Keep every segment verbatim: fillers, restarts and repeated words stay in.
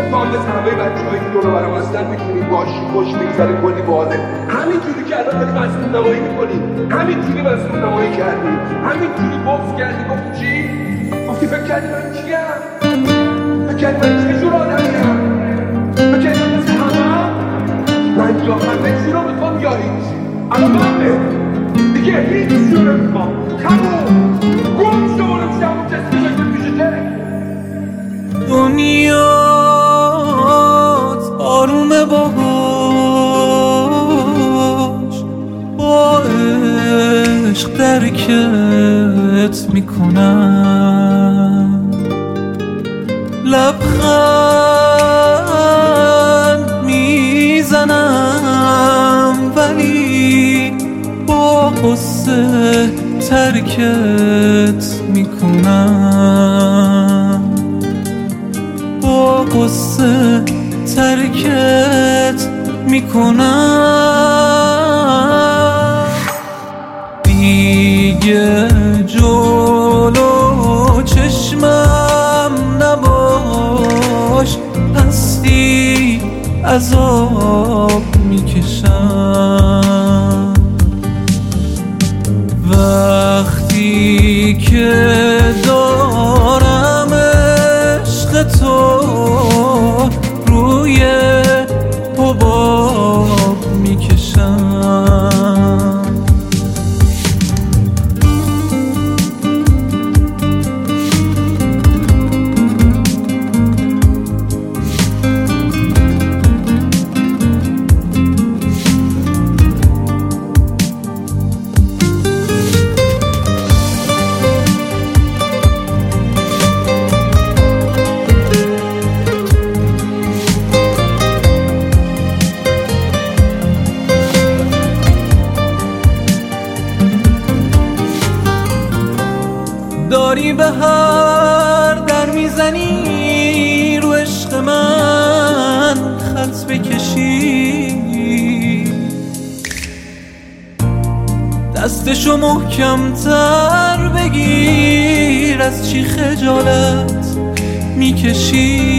تو هم مثل همه بچه هایی که دور برم هستن میتونی باشی خوش بگذره کلی باده. همینجوری که الان داری مسئول نمایی میکنی، همینجوری مسئول نمایی کردی، همینجوری بغض کردی. گفتی چی؟ گفتی فکر کردی من چیم؟ فکر کردی من چه جور آدمیم؟ فکر کردی من مثل همه؟ من یا همه چی رو میخوام یا هیچ. الان من دیگه هیچ چی رو نمیخوام. تموم گم شو برو پیش همون کسی که پیشته. دنیات آرومه باهاش، با عشق درکت میکنم، لبخند میزنم ولی با قصه ترکت میکنم، با قصه ترکت میکنم. دیگه جلو چشمم نباش، هستی عذاب میکشم. وقتی که دارم عشق تو روی حباب میکشم. داری به هر در میزنی، رو عشق من خط بکشی، دستشو محکم تر بگیر، از چی خجالت میکشی.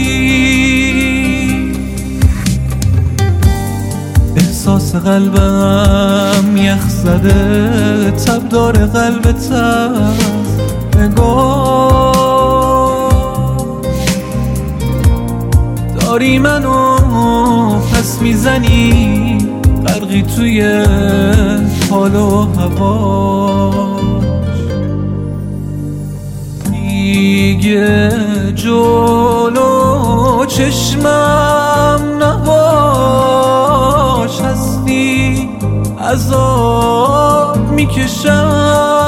احساس قلبم یخ زده، تب داره قلبت نگاه، داری منو پس میزنی، غرقی توی حال و هواش. دیگه جلو چشمم نباش، هستی عذاب میکشم.